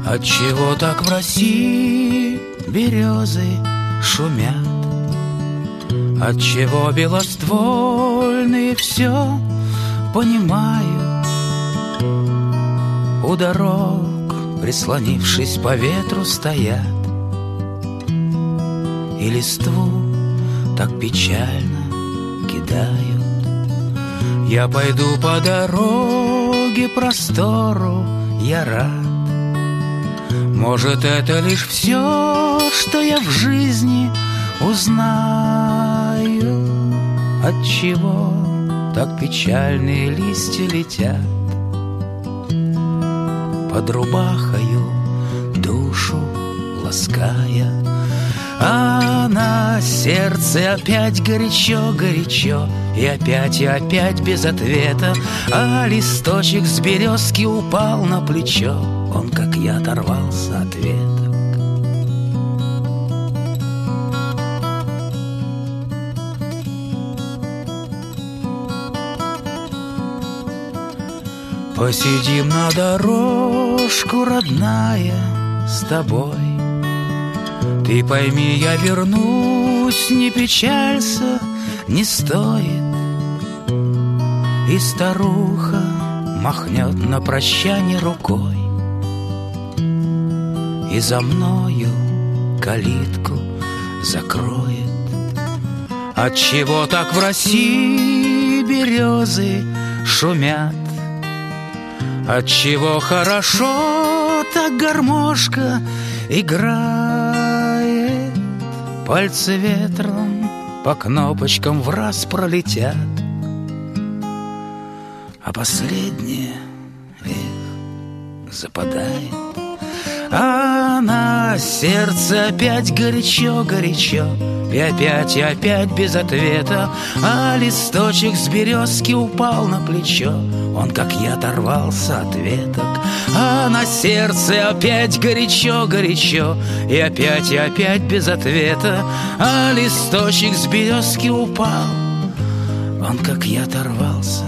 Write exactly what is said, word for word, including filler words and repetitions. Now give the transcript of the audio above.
Отчего так в России березы шумят? Отчего белоствольные все понимают? У дорог, прислонившись по ветру, стоят и листву так печально кидают. Я пойду по дороге простору, я рад. Может, это лишь все, что я в жизни узнаю. Отчего так печальные листья летят под рубахою, душу лаская. А на сердце опять горячо-горячо, и опять, и опять без ответа. А листочек с березки упал на плечо, он, как я, оторвался от веток. Посидим на дорожку, родная, с тобой. Ты пойми, я вернусь, не печалься, не стоит. И старуха махнет на прощание рукой, и за мною калитку закроет. Отчего так в России березы шумят? Отчего хорошо так гармошка играет? Пальцы ветром по кнопочкам враз пролетят, а последнее, эх, западает. А на сердце опять горячо-горячо, и опять, и опять без ответа. А листочек с березки упал на плечо, он, как я, оторвался от веток. А на сердце опять горячо-горячо, и опять, и опять без ответа. А листочек с березки упал, он, как я, оторвался